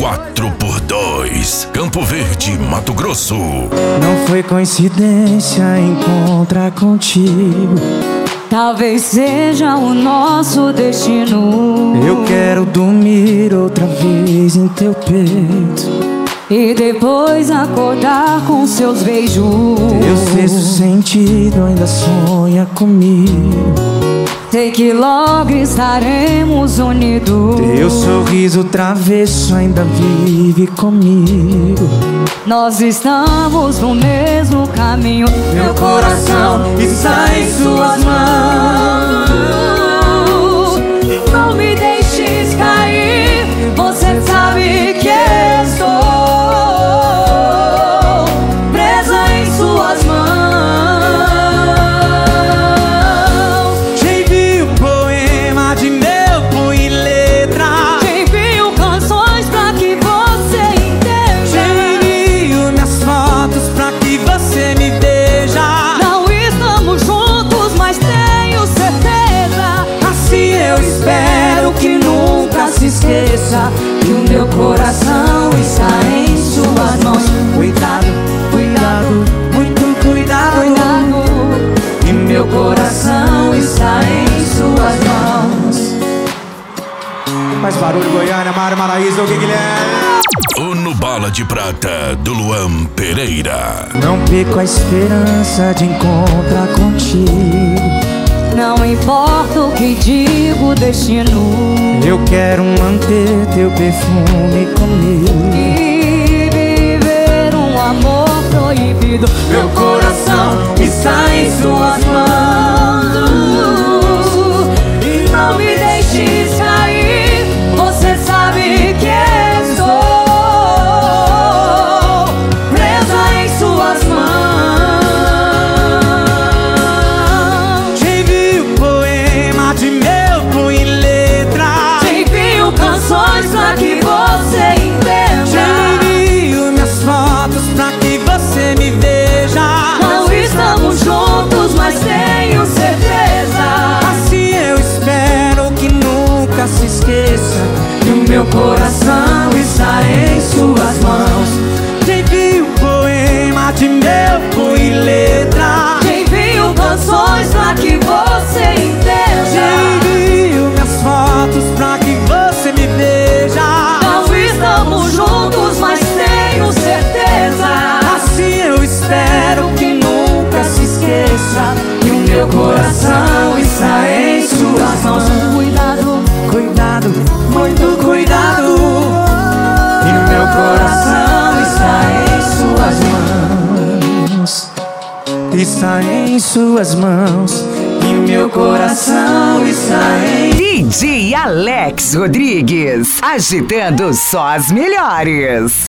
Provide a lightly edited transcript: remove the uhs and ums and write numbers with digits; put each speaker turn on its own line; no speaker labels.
4x2, Campo Verde, Mato Grosso.
Não foi coincidência encontrar contigo.
Talvez seja o nosso destino.
Eu quero dormir outra vez em teu peito
e depois acordar com seus beijos.
Teu sexto sentido ainda sonha comigo.
Sei que logo estaremos unidos.
Teu sorriso travesso ainda vive comigo.
Nós estamos no mesmo caminho.
Meu coração está em suas mãos.
Não me deixes cair. Você sabe que estou presa em suas mãos.
Te envio poema de meu punho e letra.
Te envio canções pra que você entenda.
Te envio minhas fotos pra que você me veja.
Não estamos juntos, mas tenho certeza.
Assim eu espero que nunca se esqueça que o meu coração está em suas mãos. Cuidado, cuidado, muito cuidado,
Cuidado,
e meu coração está em suas mãos. Faz barulho, Goiânia, Mário Maraíza, o Guilherme.
O No Bala de Prata, do Luan Pereira.
Não perco a esperança de encontrar contigo.
não importa o que diga o destino.
Eu quero manter teu perfume comigo
E viver um amor proibido.
Meu coração está em suas mãos.
E não me deixes cair. Você sabe que estou presa em suas mãos.
Te envio poema de meu punho e letra.
Te envio canções pra que você entenda.
Te envio minhas fotos pra que você me veja.
Não estamos juntos, mas tenho certeza.
Assim eu espero que nunca se esqueça que o meu coração está em suas mãos. Te envio poema de meu punho e letra.
Te envio canções pra que você
Te
entenda.
envio minhas fotos pra que você me veja.
Não estamos juntos, mas tenho certeza.
Assim eu espero que nunca se esqueça que o meu coração está em suas mãos.
Cuidado,
Cuidado, muito cuidado. E meu coração está em suas mãos. Está em suas mãos. E meu coração está em...
DJ Alex Rodrigues, agitando só as melhores.